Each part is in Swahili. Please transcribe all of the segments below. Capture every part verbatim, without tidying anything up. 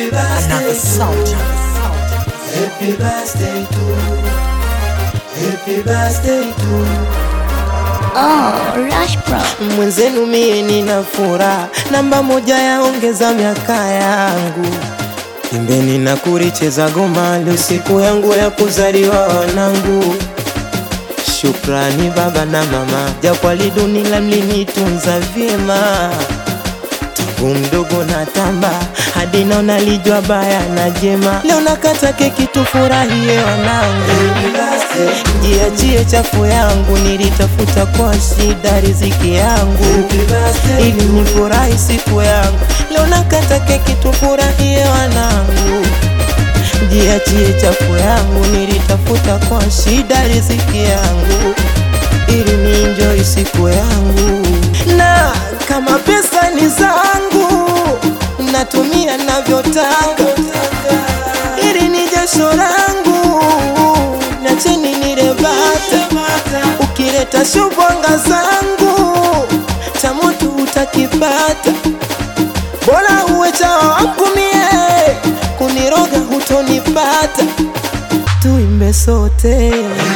Another sound. Happy birthday to you. Happy birthday to you. Oh, Rush Bro. Mwenzenu mie nina furaha, namba moja yaongeza miaka yangu. Imbeni na kuricheza goma, leo siku yangu ya kuzaliwa wanangu. Shukrani baba na mama, japo alidunila mlinitunza vyema. Tangu mdogo na tamba, hadi naona lijua baya na jema. Leo nakata keki tufurahie wanangu. Jiachie chafu yangu, nilitafuta kwa shida riziki yangu, ili nifurahi siku yangu. Leo nakata keki tufurahie wanangu. Jiachie chafu yangu, nilitafuta kwa shida riziki yangu, ili nienjoy siku yangu. Na kama pesa ni zangu, natumia navyotaka, ili ni jasho langu, na cheni nirebata. Ukileta shubwanga zangu, cha moto utakipata. Bora uwe chawa wangu mie, kuniroga hutonipata. Tuimbe sote,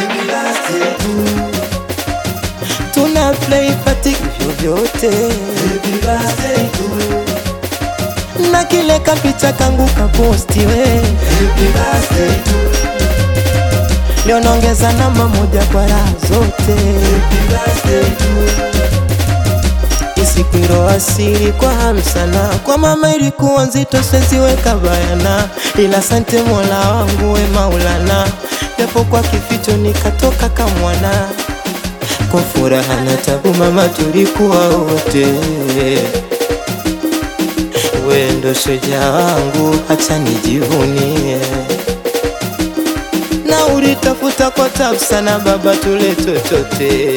tuna play party vyovyote. Na kile kapicha kangu kaposti we. Leo naongeza namba moja kwa raha zote. Isiku ilo asiri kwa hamsana, kwa mama ilikuwa nzito siweka bayana. Ila sante Mola wangu we Maulana, japo kwa kificho nikatoka kamwana. Kwa furaha na tabu mama tulikuwa wote. We ndo shujaa wangu, acha nijivunie. Na ulitafuta kwa tabu sana baba tuletwe tote.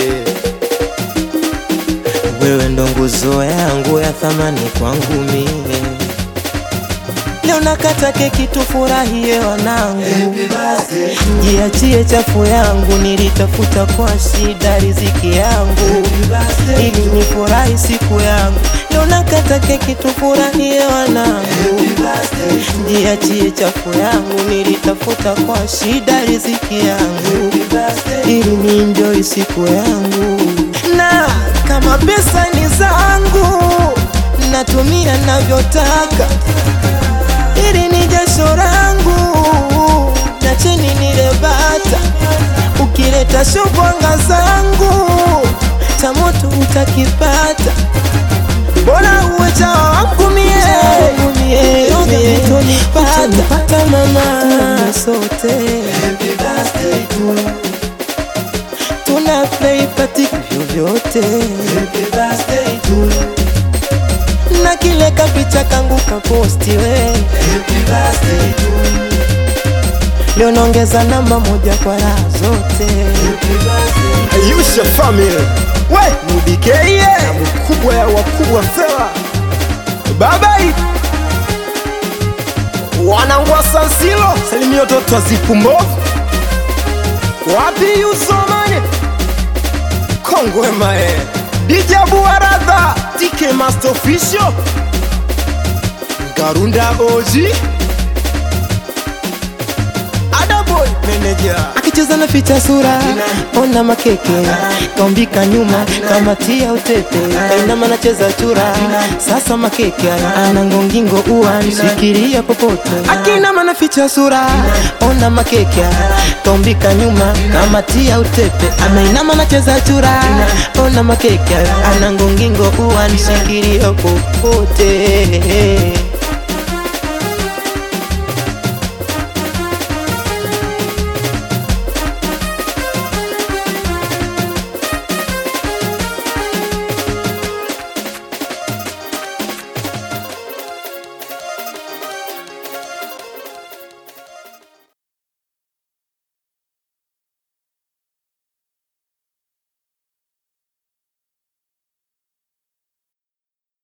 Wewe ndo nguzo yangu ya thamani kwangu mie. Leo nakata keki tufurahie wanangu. Jiachie chafu yangu, nilitafuta kwa shida riziki yangu, ili nifurahi siku yangu. Leo nakata keki tufurahie wanangu. Jiachie chafu yangu, nilitafuta kwa shida riziki yangu, ili nienjoy siku yangu. Na kama pesa ni zangu, natumia navyotaka, ili ni jasho langu, na cheni nirebata. Ukileta shubwanga zangu, cha moto utakipata. Bora uwe chawa wangu mie, utonipata mama sote. Tuna play party vyovyote. Na kile kapicha kangu kaposti we. Leo naongeza namba moja kwa raha zote. Ayusha family we mudikeye na mkubwa ya wakubwa fela babai wanangwa Sansilo salimio toto zipumbo wapi yusomane Kongwe mae D J Buaradha T K Master Official Garunda Oji Adaboy Manager akicheza na ficha sura, ona makeke kaumbika nyuma kama tia utete. Kainama nacheza chura, sasa makeke anangongingo uwa nisikiria popote. Akinama na ficha sura, ona makeke kaumbika nyuma kama tia utete. Anainama nacheza chura, ona makeke anangongingo uwa nisikiria popote.